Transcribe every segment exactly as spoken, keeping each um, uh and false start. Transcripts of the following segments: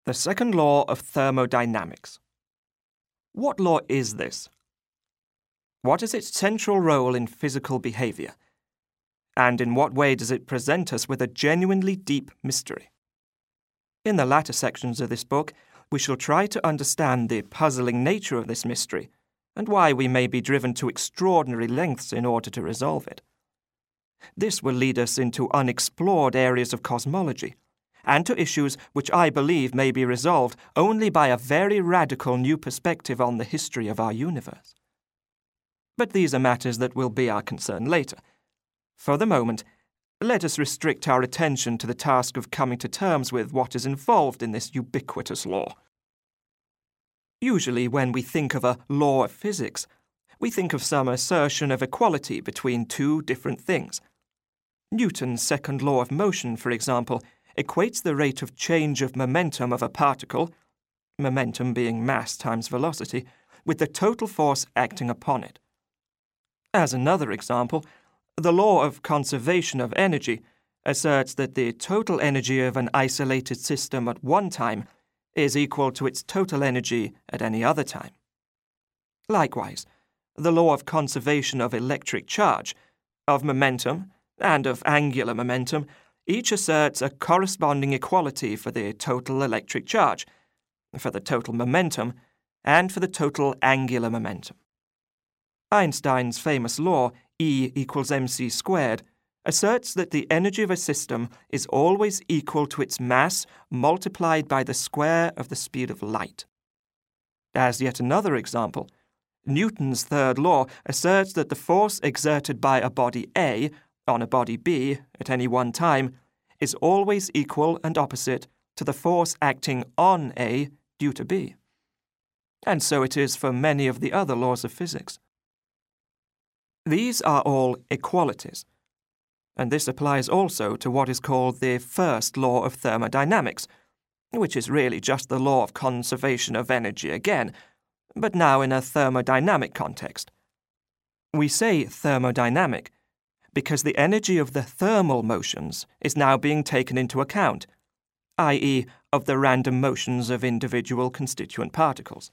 The second law of thermodynamics. What law is this? What is its central role in physical behavior? And in what way does it present us with a genuinely deep mystery? In the latter sections of this book, we shall try to understand the puzzling nature of this mystery and why we may be driven to extraordinary lengths in order to resolve it. This will lead us into unexplored areas of cosmology and to issues which I believe may be resolved only by a very radical new perspective on the history of our universe. But these are matters that will be our concern later. For the moment, let us restrict our attention to the task of coming to terms with what is involved in this ubiquitous law. Usually, when we think of a law of physics, we think of some assertion of equality between two different things. Newton's second law of motion, for example, equates the rate of change of momentum of a particle, momentum being mass times velocity, with the total force acting upon it. As another example, the law of conservation of energy asserts that the total energy of an isolated system at one time is equal to its total energy at any other time. Likewise, the law of conservation of electric charge, of momentum, and of angular momentum each asserts a corresponding equality for the total electric charge, for the total momentum, and for the total angular momentum. Einstein's famous law, E equals mc squared, asserts that the energy of a system is always equal to its mass multiplied by the square of the speed of light. As yet another example, Newton's third law asserts that the force exerted by a body A on a body B at any one time is always equal and opposite to the force acting on A due to B. And so it is for many of the other laws of physics. These are all equalities, and this applies also to what is called the first law of thermodynamics, which is really just the law of conservation of energy again, but now in a thermodynamic context. We say thermodynamic because the energy of the thermal motions is now being taken into account, that is, of the random motions of individual constituent particles.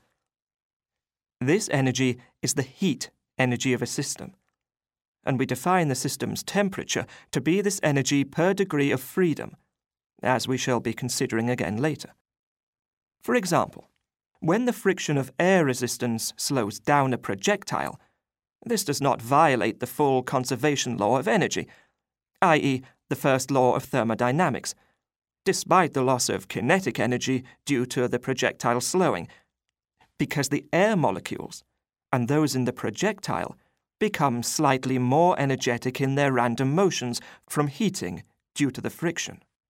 This energy is the heat energy of a system, and we define the system's temperature to be this energy per degree of freedom, as we shall be considering again later. For example, when the friction of air resistance slows down a projectile, this does not violate the full conservation law of energy, that is, the first law of thermodynamics, despite the loss of kinetic energy due to the projectile slowing, because the air molecules, and those in the projectile, become slightly more energetic in their random motions from heating due to the friction.